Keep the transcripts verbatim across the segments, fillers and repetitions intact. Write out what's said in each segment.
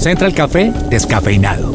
Central Café descafeinado.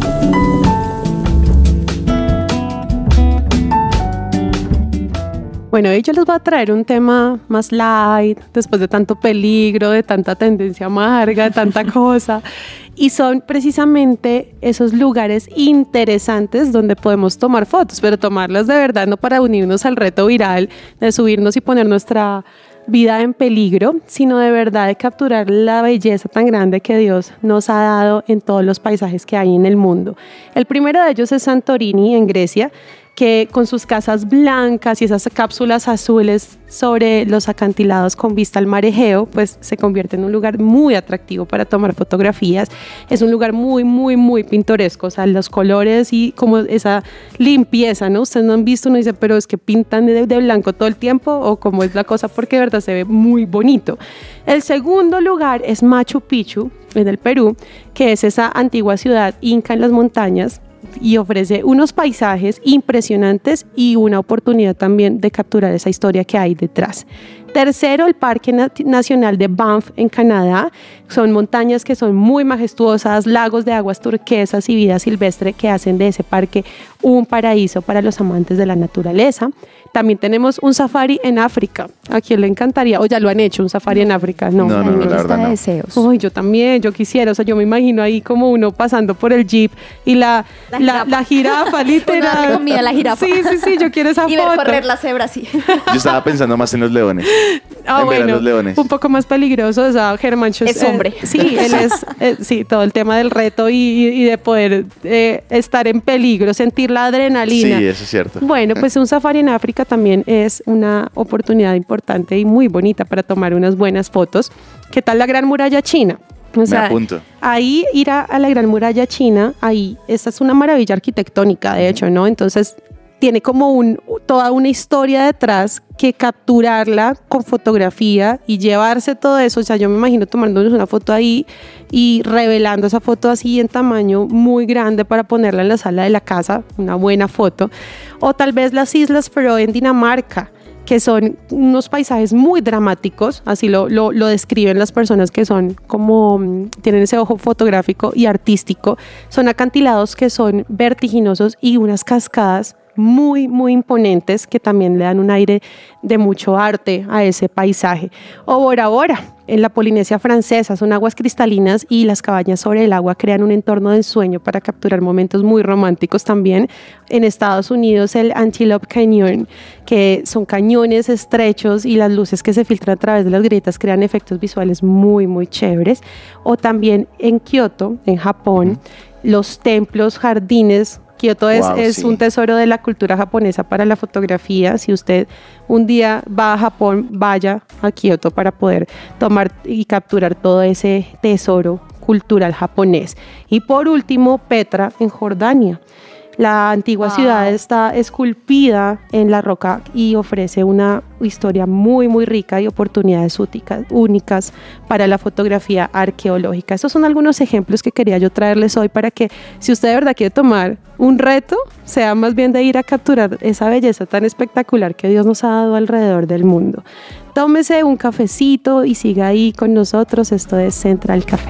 Bueno, hoy yo les voy a traer un tema más light, después de tanto peligro, de tanta tendencia amarga, de tanta cosa. Y son precisamente esos lugares interesantes donde podemos tomar fotos, pero tomarlas de verdad, no para unirnos al reto viral, de subirnos y poner nuestra vida en peligro, sino de verdad de capturar la belleza tan grande que Dios nos ha dado en todos los paisajes que hay en el mundo. El primero de ellos es Santorini, en Grecia, que con sus casas blancas y esas cápsulas azules sobre los acantilados con vista al mar Egeo, pues se convierte en un lugar muy atractivo para tomar fotografías. Es un lugar muy, muy, muy pintoresco, o sea, los colores y como esa limpieza, ¿no? Ustedes no han visto, uno dice, pero es que pintan de, de blanco todo el tiempo, o cómo es la cosa, porque de verdad se ve muy bonito. El segundo lugar es Machu Picchu, en el Perú, que es esa antigua ciudad inca en las montañas, y ofrece unos paisajes impresionantes y una oportunidad también de capturar esa historia que hay detrás. Tercero, el Parque Nacional de Banff en Canadá. Son montañas que son muy majestuosas, lagos de aguas turquesas y vida silvestre que hacen de ese parque un paraíso para los amantes de la naturaleza. También tenemos un safari en África. ¿A quién le encantaría? ¿O ya lo han hecho, un safari en África? No, no, no, no, la verdad no. Deseos. Uy, yo también, yo quisiera. O sea, yo me imagino ahí como uno pasando por el jeep y la, la, la, la jirafa, literal. Una comida, la jirafa. Sí, sí, sí, yo quiero esa y foto. ver correr la cebra, sí. Yo estaba pensando más en los leones. Ah, en bueno, ver a los leones. Un poco más peligroso. O sea, Germán Schuss, es hombre. Eh, sí, él es, eh, sí, todo el tema del reto y, y de poder eh, estar en peligro, sentir la adrenalina. Sí, eso es cierto. Bueno, pues un safari en África también es una oportunidad importante y muy bonita para tomar unas buenas fotos. ¿Qué tal la Gran Muralla China? O sea, Me apunto. Ahí ir a, a la Gran Muralla China, ahí, esta es una maravilla arquitectónica, de hecho, ¿no? Entonces, tiene como un, toda una historia detrás que capturarla con fotografía y llevarse todo eso. O sea, yo me imagino tomándonos una foto ahí y revelando esa foto así en tamaño muy grande para ponerla en la sala de la casa, una buena foto. O tal vez las Islas Feroe en Dinamarca, que son unos paisajes muy dramáticos, así lo, lo, lo describen las personas que son como, tienen ese ojo fotográfico y artístico. Son acantilados que son vertiginosos y unas cascadas muy, muy imponentes que también le dan un aire de mucho arte a ese paisaje. O Bora Bora, en la Polinesia francesa, son aguas cristalinas y las cabañas sobre el agua crean un entorno de ensueño para capturar momentos muy románticos también. En Estados Unidos, el Antelope Canyon, que son cañones estrechos y las luces que se filtran a través de las grietas crean efectos visuales muy, muy chéveres. O también en Kioto, en Japón, uh-huh. los templos, jardines. Kioto es, wow, es sí. un tesoro de la cultura japonesa para la fotografía. Si usted un día va a Japón, vaya a Kioto para poder tomar y capturar todo ese tesoro cultural japonés. Y por último, Petra en Jordania. La antigua wow. ciudad está esculpida en la roca y ofrece una historia muy, muy rica y oportunidades únicas, únicas para la fotografía arqueológica. Estos son algunos ejemplos que quería yo traerles hoy para que, si usted de verdad quiere tomar un reto, sea más bien de ir a capturar esa belleza tan espectacular que Dios nos ha dado alrededor del mundo. Tómese un cafecito y siga ahí con nosotros. Esto es Central Café.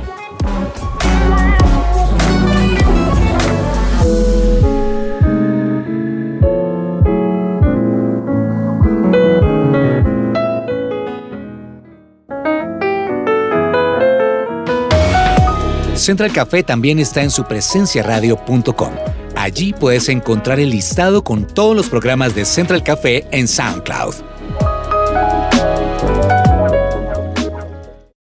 Central Café también está en su presencia radio punto com. Allí puedes encontrar el listado con todos los programas de Central Café en SoundCloud.